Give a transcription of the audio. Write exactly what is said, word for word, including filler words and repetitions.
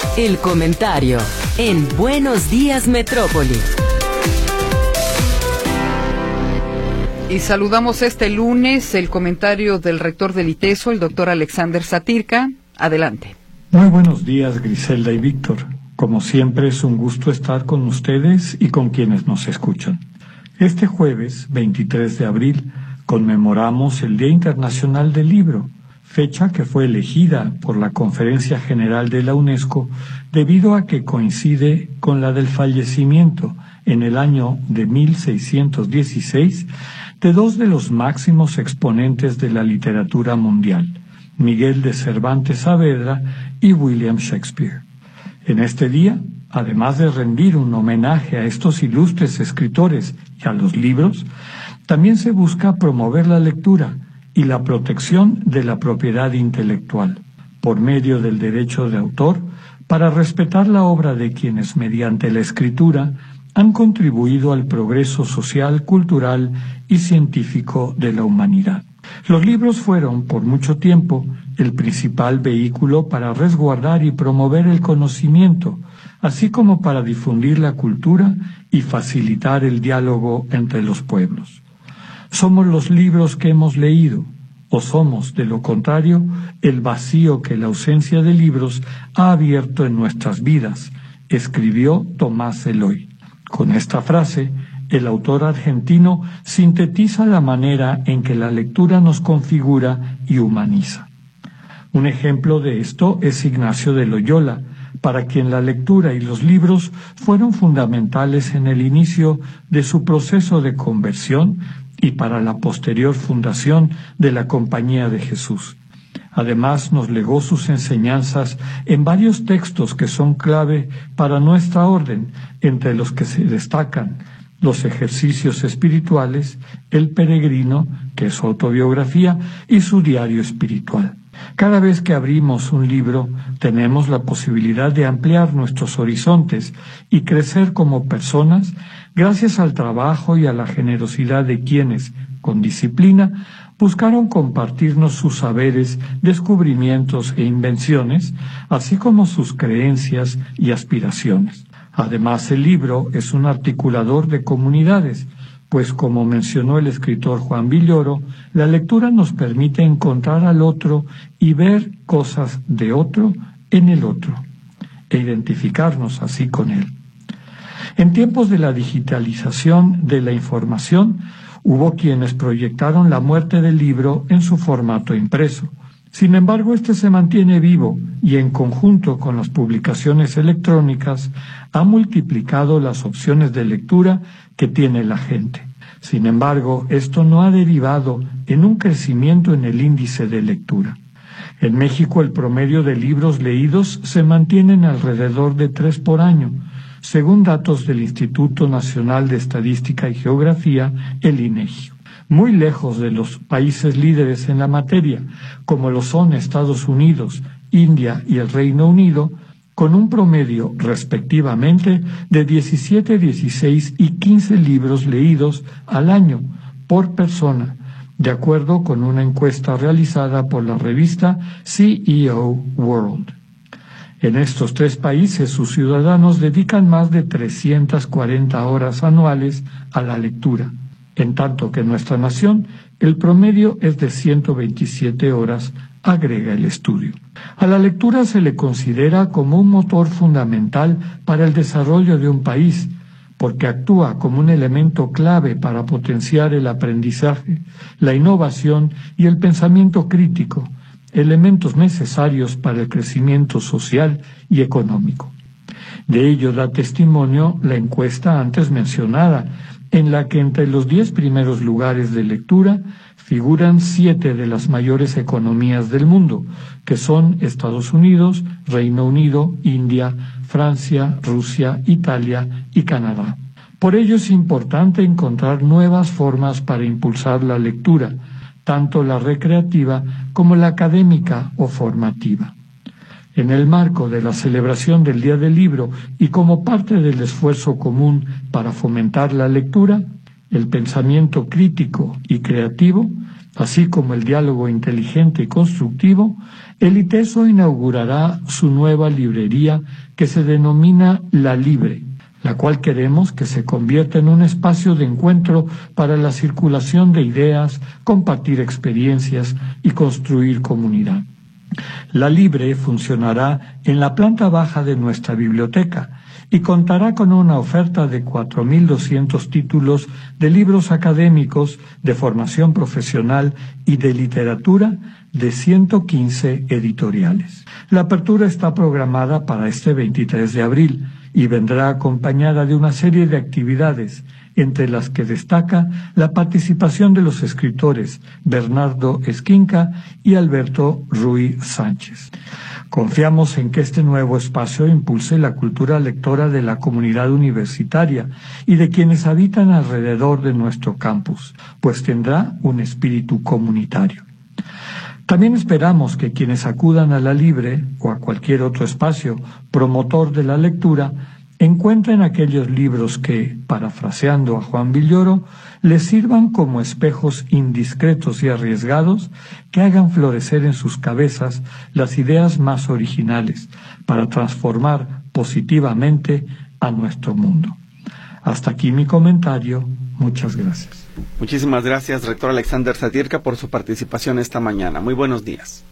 El comentario en Buenos Días Metrópoli. Y saludamos este lunes el comentario del rector del ITESO, el doctor Alexander Satirka. Adelante. Muy buenos días, Griselda y Víctor. Como siempre, es un gusto estar con ustedes y con quienes nos escuchan. Este jueves, veintitrés de abril, conmemoramos el Día Internacional del Libro, fecha que fue elegida por la Conferencia General de la UNESCO debido a que coincide con la del fallecimiento en el año de mil seiscientos dieciséis de dos de los máximos exponentes de la literatura mundial, Miguel de Cervantes Saavedra y William Shakespeare. En este día, además de rendir un homenaje a estos ilustres escritores y a los libros, también se busca promover la lectura y la protección de la propiedad intelectual, por medio del derecho de autor, para respetar la obra de quienes mediante la escritura han contribuido al progreso social, cultural y científico de la humanidad. Los libros fueron, por mucho tiempo, el principal vehículo para resguardar y promover el conocimiento, así como para difundir la cultura y facilitar el diálogo entre los pueblos. Somos los libros que hemos leído, o somos, de lo contrario, el vacío que la ausencia de libros ha abierto en nuestras vidas, escribió Tomás Eloy. Con esta frase, el autor argentino sintetiza la manera en que la lectura nos configura y humaniza. Un ejemplo de esto es Ignacio de Loyola, para quien la lectura y los libros fueron fundamentales en el inicio de su proceso de conversión y para la posterior fundación de la Compañía de Jesús. Además, nos legó sus enseñanzas en varios textos que son clave para nuestra orden, entre los que se destacan los ejercicios espirituales, El peregrino, que es su autobiografía, y su diario espiritual. Cada vez que abrimos un libro, tenemos la posibilidad de ampliar nuestros horizontes y crecer como personas gracias al trabajo y a la generosidad de quienes, con disciplina, buscaron compartirnos sus saberes, descubrimientos e invenciones, así como sus creencias y aspiraciones. Además, el libro es un articulador de comunidades, pues como mencionó el escritor Juan Villoro, la lectura nos permite encontrar al otro y ver cosas de otro en el otro, e identificarnos así con él. En tiempos de la digitalización de la información, hubo quienes proyectaron la muerte del libro en su formato impreso. Sin embargo, este se mantiene vivo y en conjunto con las publicaciones electrónicas ha multiplicado las opciones de lectura que tiene la gente. Sin embargo, esto no ha derivado en un crecimiento en el índice de lectura. En México, el promedio de libros leídos se mantiene en alrededor de tres por año, según datos del Instituto Nacional de Estadística y Geografía, el INEGI. Muy lejos de los países líderes en la materia, como lo son Estados Unidos, India y el Reino Unido, con un promedio, respectivamente, de diecisiete, dieciséis y quince libros leídos al año por persona, de acuerdo con una encuesta realizada por la revista C E O World. En estos tres países, sus ciudadanos dedican más de trescientas cuarenta horas anuales a la lectura, en tanto que en nuestra nación el promedio es de ciento veintisiete horas, agrega el estudio. A la lectura se le considera como un motor fundamental para el desarrollo de un país, porque actúa como un elemento clave para potenciar el aprendizaje, la innovación y el pensamiento crítico, elementos necesarios para el crecimiento social y económico. De ello da testimonio la encuesta antes mencionada, en la que entre los diez primeros lugares de lectura figuran siete de las mayores economías del mundo, que son Estados Unidos, Reino Unido, India, Francia, Rusia, Italia y Canadá. Por ello es importante encontrar nuevas formas para impulsar la lectura, tanto la recreativa como la académica o formativa. En el marco de la celebración del Día del Libro y como parte del esfuerzo común para fomentar la lectura, el pensamiento crítico y creativo, así como el diálogo inteligente y constructivo, El ITESO inaugurará su nueva librería que se denomina La Libre, la cual queremos que se convierta en un espacio de encuentro para la circulación de ideas, compartir experiencias y construir comunidad. La Libre funcionará en la planta baja de nuestra biblioteca y contará con una oferta de cuatro mil doscientos títulos de libros académicos, de formación profesional y de literatura de ciento quince editoriales. La apertura está programada para este veintitrés de abril y vendrá acompañada de una serie de actividades, entre las que destaca la participación de los escritores Bernardo Esquinca y Alberto Ruy Sánchez. Confiamos en que este nuevo espacio impulse la cultura lectora de la comunidad universitaria y de quienes habitan alrededor de nuestro campus, pues tendrá un espíritu comunitario. También esperamos que quienes acudan a La Libre o a cualquier otro espacio promotor de la lectura encuentren aquellos libros que, parafraseando a Juan Villoro, les sirvan como espejos indiscretos y arriesgados que hagan florecer en sus cabezas las ideas más originales para transformar positivamente a nuestro mundo. Hasta aquí mi comentario. Muchas gracias. Muchísimas gracias, rector Alexander Satirka, por su participación esta mañana. Muy buenos días.